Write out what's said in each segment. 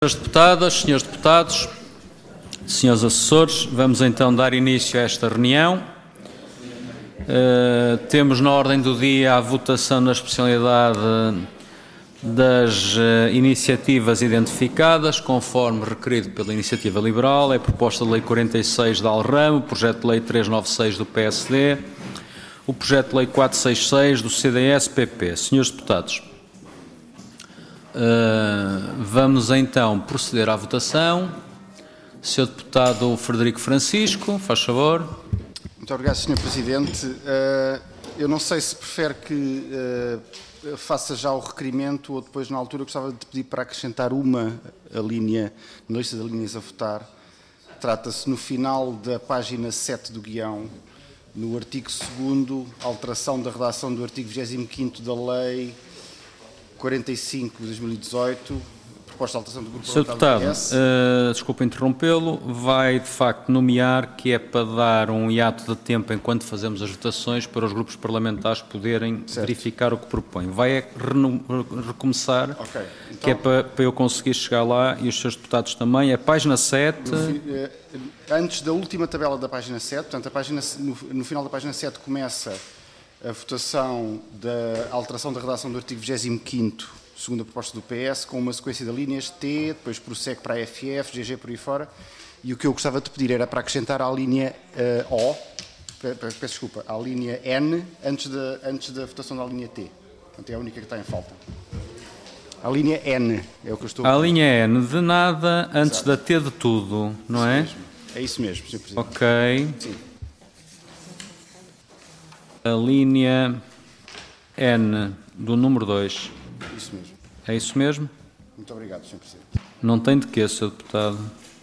Senhoras deputadas, senhores deputados, senhores assessores, vamos então dar início a esta reunião. Temos na ordem do dia a votação na especialidade das iniciativas identificadas, conforme requerido pela Iniciativa Liberal. É a proposta de lei 46 da ALRAM, o projeto de lei 396 do PSD, o projeto de lei 466 do CDS-PP. Senhores deputados, vamos então proceder à votação. Sr. Deputado Frederico Francisco, faz favor. Muito obrigado, Sr. Presidente. Eu não sei se prefere que faça já o requerimento ou depois, na altura, gostava de pedir para acrescentar uma linha na lista de linhas a votar. Trata-se no final da página 7 do guião, no artigo 2º, alteração da redação do artigo 25º da Lei 45 de 2018, proposta de alteração do Grupo Parlamentar do PS. Desculpe interrompê-lo, vai de facto nomear que é para dar um hiato de tempo enquanto fazemos as votações para os grupos parlamentares poderem verificar o que propõem. Vai recomeçar, okay, então, que é para eu conseguir chegar lá e os seus deputados também. É página 7. Antes da última tabela da página 7, portanto, no final da página 7 começa a votação da alteração da redação do artigo 25º, segundo a proposta do PS, com uma sequência de linhas T, depois prossegue para a FF, GG por aí fora, e o que eu gostava de pedir era para acrescentar à linha O, peço desculpa, à linha N, antes da votação da linha T. Portanto, é a única que está em falta. A linha N, é o que eu estou a pedir. A linha N, de nada, antes Exato. Da T de tudo, não é? Mesmo. É isso mesmo, Sr. Presidente. Ok. Sim. A linha N do número 2. Isso mesmo. É isso mesmo? Muito obrigado, Sr. Presidente. Não tem de quê, Sr. Deputado.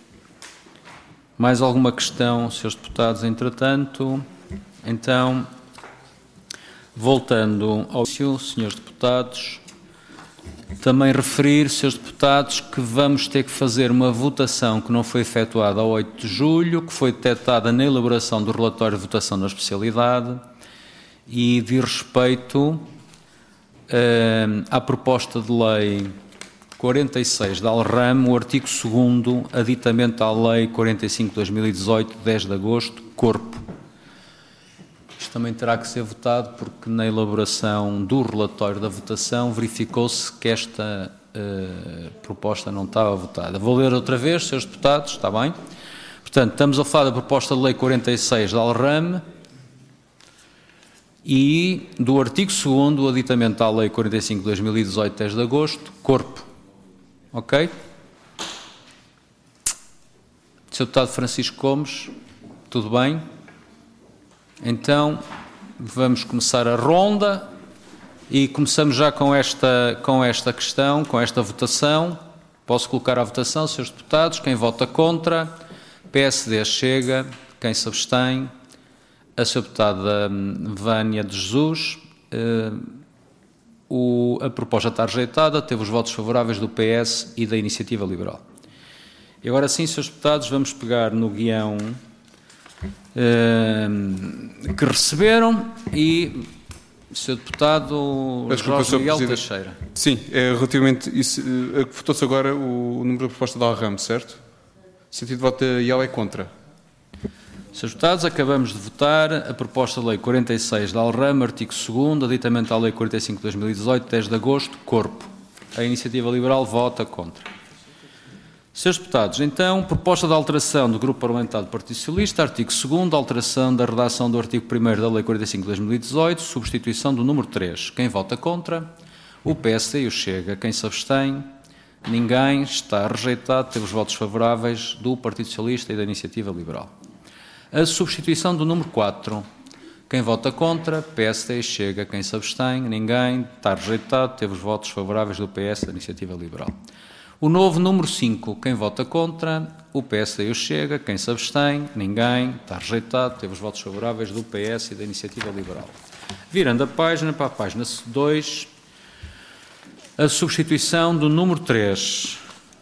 Mais alguma questão, Srs. Deputados, entretanto? Então, voltando ao início, Srs. Deputados, também referir, Srs. Deputados, que vamos ter que fazer uma votação que não foi efetuada a 8 de julho, que foi detectada na elaboração do relatório de votação na especialidade, e de respeito à proposta de lei 46 da ALRAM, o artigo 2º, aditamento à lei 45 de 2018, 10 de agosto, corpo. Isto também terá que ser votado porque na elaboração do relatório da votação verificou-se que esta proposta não estava votada. Vou ler outra vez, Srs. Deputados, está bem? Portanto, estamos a falar da proposta de lei 46 da ALRAM, e do artigo 2º, o aditamento à lei 45 de 2018, 10 de agosto, corpo. Ok? Sr. Deputado Francisco Gomes, tudo bem? Então, vamos começar a ronda e começamos já com esta questão, com esta votação. Posso colocar à votação, Srs. Deputados, quem vota contra, PSD Chega, quem se abstém, a Sra. Deputada Vânia de Jesus. A proposta está rejeitada, teve os votos favoráveis do PS e da Iniciativa Liberal. E agora sim, Srs. Deputados, vamos pegar no guião que receberam e Sr. Deputado Jorge Miguel Teixeira. Sim, relativamente isso, votou-se agora o número da proposta da ALRAM, certo? O sentido de voto da IEL é contra. Srs. Deputados, acabamos de votar a proposta de lei 46 da ALRAM, artigo 2º, aditamento à lei 45 de 2018, 10 de agosto, corpo. A Iniciativa Liberal vota contra. Srs. Deputados, então, proposta de alteração do Grupo Parlamentar do Partido Socialista, artigo 2º, alteração da redação do artigo 1º da lei 45 de 2018, substituição do número 3. Quem vota contra? O PSD e o Chega. Quem se abstém? Ninguém. Está rejeitado. Teve os votos favoráveis do Partido Socialista e da Iniciativa Liberal. A substituição do número 4. Quem vota contra? PSD e Chega. Quem se abstém? Ninguém. Está rejeitado. Teve os votos favoráveis do PS e da Iniciativa Liberal. O novo número 5. Quem vota contra? O PSD e o Chega. Quem se abstém? Ninguém. Está rejeitado. Teve os votos favoráveis do PS e da Iniciativa Liberal. Virando a página para a página 2, a substituição do número 3.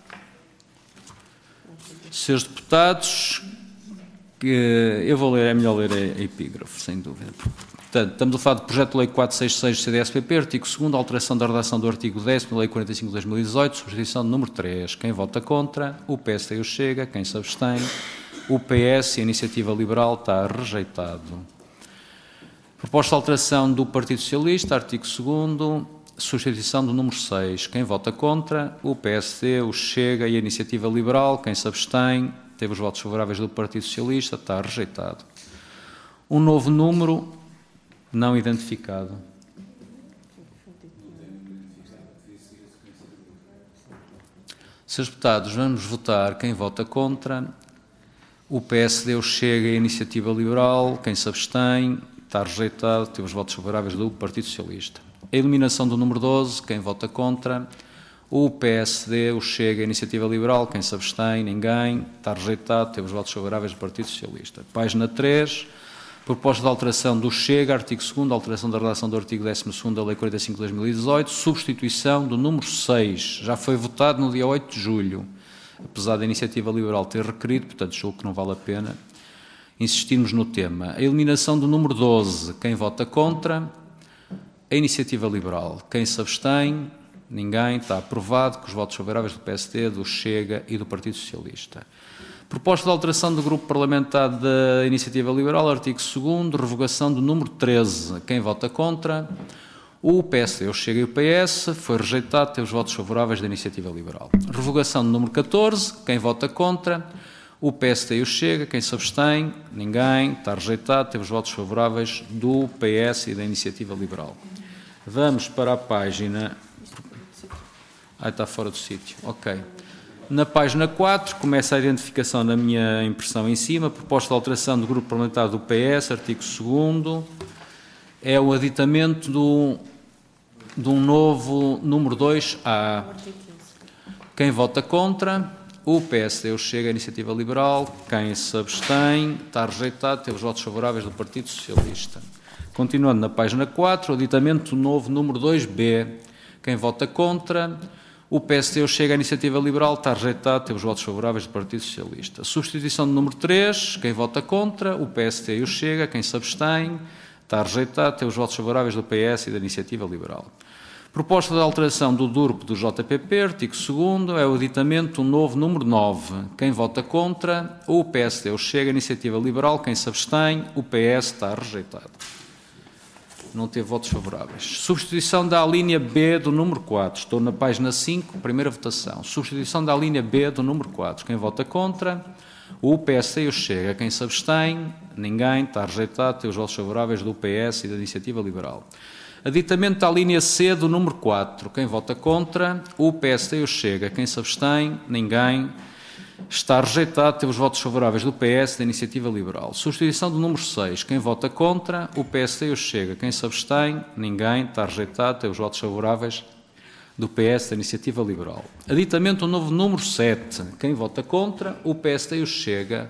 Srs. Deputados, eu vou ler, é melhor ler a epígrafe, sem dúvida. Portanto, estamos a falar do projeto de lei 466 do CDS-PP, artigo 2º, alteração da redação do artigo 10º da lei 45 de 2018, substituição do número 3. Quem vota contra? O PSD e o Chega. Quem se abstém? O PS e a Iniciativa Liberal. Está rejeitado. Proposta de alteração do Partido Socialista, artigo 2º, substituição do número 6. Quem vota contra? O PSD, o Chega e a Iniciativa Liberal. Quem se abstém? Teve os votos favoráveis do Partido Socialista. Está rejeitado. Um novo número não identificado. Senhores deputados, vamos votar quem vota contra. O PSD, o Chega e a Iniciativa Liberal. Quem se abstém? Está rejeitado. Teve os votos favoráveis do Partido Socialista. A eliminação do número 12. Quem vota contra? O PSD, o Chega e a Iniciativa Liberal. Quem se abstém? Ninguém. Está rejeitado. Teve os votos favoráveis do Partido Socialista. Página 3. Proposta de alteração do Chega, artigo 2º, alteração da redação do artigo 12º da Lei 45 de 2018, substituição do número 6. Já foi votado no dia 8 de julho, apesar da Iniciativa Liberal ter requerido, portanto, julgo que não vale a pena insistirmos no tema. A eliminação do número 12. Quem vota contra? A Iniciativa Liberal. Quem se abstém? Ninguém. Está aprovado com os votos favoráveis do PSD, do Chega e do Partido Socialista. Proposta de alteração do Grupo Parlamentar da Iniciativa Liberal, artigo 2º, revogação do número 13. Quem vota contra? O PSD, o Chega e o PS. Foi rejeitado, teve os votos favoráveis da Iniciativa Liberal. Revogação do número 14. Quem vota contra? O PSD e o Chega. Quem se abstém? Ninguém. Está rejeitado, teve os votos favoráveis do PS e da Iniciativa Liberal. Vamos para a página... está fora do sítio. Ok. Na página 4, começa a identificação na minha impressão em cima, proposta de alteração do Grupo Parlamentar do PS, artigo 2º, é o aditamento de um novo número 2A. Quem vota contra? O PSD, o Chega, a Iniciativa Liberal. Quem se abstém? Está rejeitado, teve os votos favoráveis do Partido Socialista. Continuando na página 4, o aditamento do novo número 2B. Quem vota contra? O PSD, o Chega, a Iniciativa Liberal. Está rejeitado, teve os votos favoráveis do Partido Socialista. Substituição do número 3. Quem vota contra? O PSD e o Chega. Quem se abstém? Está rejeitado, teve os votos favoráveis do PS e da Iniciativa Liberal. Proposta de alteração do DURP do JPP, artigo 2º, é o aditamento do novo número 9. Quem vota contra? O PSD, o Chega, a Iniciativa Liberal. Quem se abstém? O PS. Está rejeitado. Não teve votos favoráveis. Substituição da alínea B do número 4. Estou na página 5, primeira votação. Substituição da alínea B do número 4. Quem vota contra? O PSD e o Chega. Quem se abstém? Ninguém. Está rejeitado. Tem os votos favoráveis do PS e da Iniciativa Liberal. Aditamento da alínea C do número 4. Quem vota contra? O PSD e o Chega. Quem se abstém? Ninguém. Está rejeitado, teve os votos favoráveis do PS e da Iniciativa Liberal. Substituição do número 6. Quem vota contra? O PSD e o Chega. Quem se abstém? Ninguém. Está rejeitado, teve os votos favoráveis do PS e da Iniciativa Liberal. Aditamento do novo número 7. Quem vota contra? O PSD e o Chega.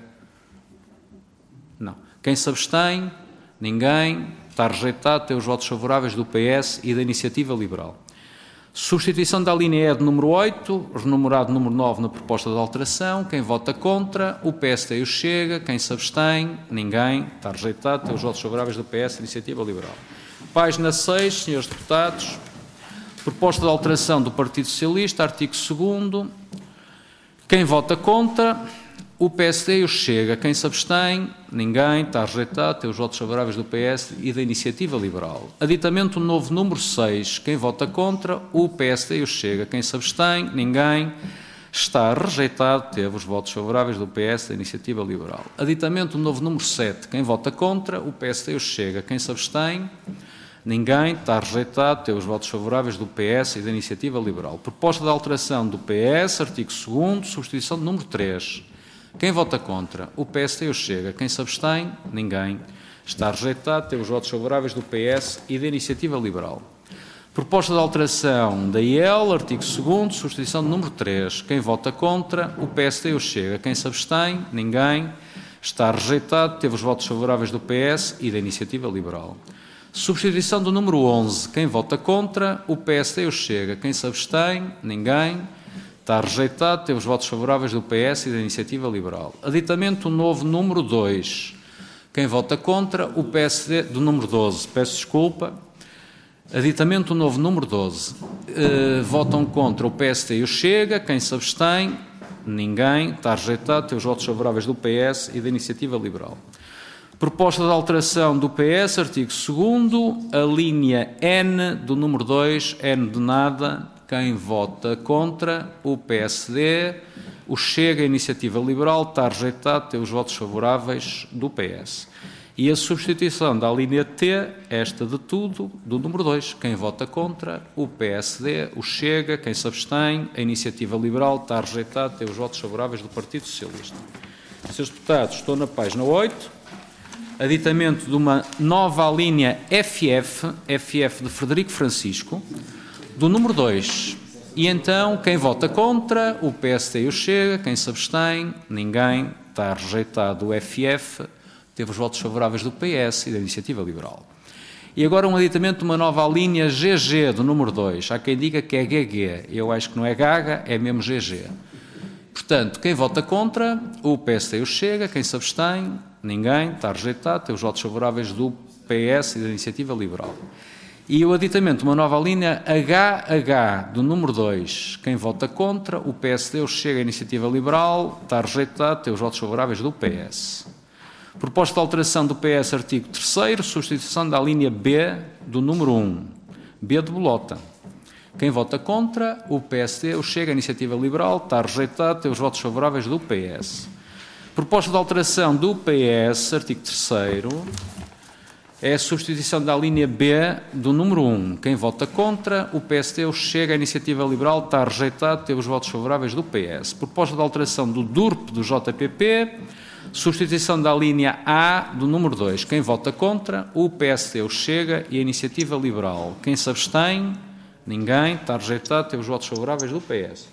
Não. Quem se abstém? Ninguém. Está rejeitado, teve os votos favoráveis do PS e da Iniciativa Liberal. Substituição da linha E do número 8, renumerado número 9 na proposta de alteração. Quem vota contra? O PSD e o Chega. Quem se abstém? Ninguém. Está rejeitado. Tem os votos favoráveis do PS e Iniciativa Liberal. Página 6, senhores deputados. Proposta de alteração do Partido Socialista, artigo 2º. Quem vota contra? O PSD e o Chega. Quem se abstém? Ninguém. Está rejeitado. Tem os votos favoráveis do PS e da Iniciativa Liberal. Aditamento do novo número 6. Quem vota contra? O PSD e o Chega. Quem se abstém? Ninguém. Está rejeitado. Teve os votos favoráveis do PS e da Iniciativa Liberal. Aditamento do novo número 7. Quem vota contra? O PSD e o Chega. Quem se abstém? Ninguém. Está rejeitado. Teve os votos favoráveis do PS e da Iniciativa Liberal. Proposta de alteração do PS, artigo 2º, substituição do número 3. Quem vota contra? O PSD e o Chega. Quem se abstém? Ninguém. Está rejeitado. Tem os votos favoráveis do PS e da Iniciativa Liberal. Proposta de alteração da IEL, artigo 2º, substituição do número 3. Quem vota contra? O PSD e o Chega. Quem se abstém? Ninguém. Está rejeitado. Teve os votos favoráveis do PS e da Iniciativa Liberal. Substituição do número 11. Quem vota contra? O PSD e o Chega. Quem se abstém? Ninguém. Está rejeitado, teve os votos favoráveis do PS e da Iniciativa Liberal. Aditamento do novo número 2. Quem vota contra? O PSD, do número 12. Peço desculpa. Aditamento novo número 12. Votam contra o PSD e o Chega. Quem se abstém? Ninguém. Está rejeitado. Tem os votos favoráveis do PS e da Iniciativa Liberal. Proposta de alteração do PS, artigo 2º, a linha N do número 2, N de nada. Quem vota contra? O PSD. O Chega, a Iniciativa Liberal, está rejeitado, tem os votos favoráveis do PS. E a substituição da linha T, esta de tudo, do número 2. Quem vota contra? O PSD. O Chega, quem se abstém? A Iniciativa Liberal, está rejeitado, tem os votos favoráveis do Partido Socialista. Senhores deputados, estou na página 8. Aditamento de uma nova linha FF de Frederico Francisco, do número 2. E então, quem vota contra? O PSD e o Chega. Quem se abstém? Ninguém. Está rejeitado o FF. Teve os votos favoráveis do PS e da Iniciativa Liberal. E agora um aditamento de uma nova linha GG, do número 2. Há quem diga que é GG. Eu acho que não é Gaga, é mesmo GG. Portanto, quem vota contra? O PSD e o Chega. Quem se abstém? Ninguém. Está rejeitado. Tem os votos favoráveis do PS e da Iniciativa Liberal. E o aditamento de uma nova linha HH, do número 2. Quem vota contra? O PSD, o Chega, a Iniciativa Liberal. Está rejeitado. Tem os votos favoráveis do PS. Proposta de alteração do PS, artigo 3º, substituição da linha B, do número 1. B de bolota. Quem vota contra? O PSD, o Chega, a Iniciativa Liberal. Está rejeitado. Tem os votos favoráveis do PS. Proposta de alteração do PS, artigo 3º, é a substituição da linha B do número 1. Quem vota contra? O PSD, o Chega, a Iniciativa Liberal. Está rejeitado. Tem os votos favoráveis do PS. Proposta de alteração do DURP do JPP, substituição da linha A do número 2. Quem vota contra? O PSD, o Chega e a Iniciativa Liberal. Quem se abstém? Ninguém. Está rejeitado. Tem os votos favoráveis do PS.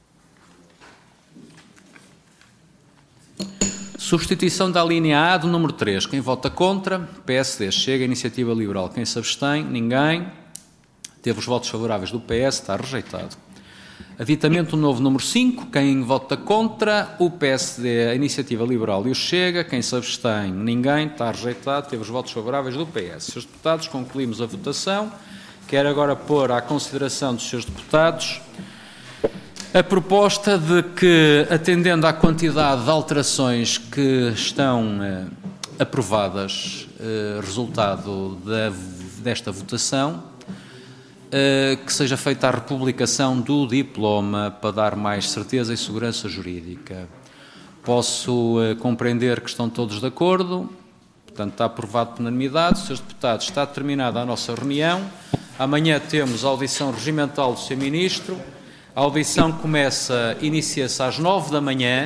Substituição da linha A do número 3. Quem vota contra? PSD. Chega, a Iniciativa Liberal. Quem se abstém? Ninguém. Teve os votos favoráveis do PS. Está rejeitado. Aditamento novo número 5. Quem vota contra? O PSD, a Iniciativa Liberal e o Chega. Quem se abstém? Ninguém. Está rejeitado. Teve os votos favoráveis do PS. Senhores deputados, concluímos a votação. Quero agora pôr à consideração dos senhores deputados a proposta de que, atendendo à quantidade de alterações que estão aprovadas, resultado desta votação, que seja feita a republicação do diploma para dar mais certeza e segurança jurídica. Posso compreender que estão todos de acordo, portanto está aprovado por unanimidade. Senhores deputados, está terminada a nossa reunião. Amanhã temos a audição regimental do Sr. Ministro. A audição inicia-se às 9 da manhã.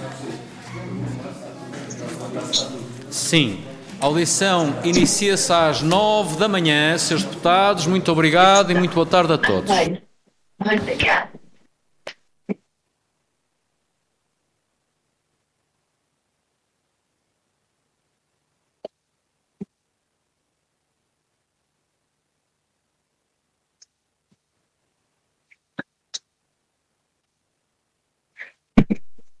Sim, a audição inicia-se às 9 da manhã. Senhores deputados, muito obrigado e muito boa tarde a todos.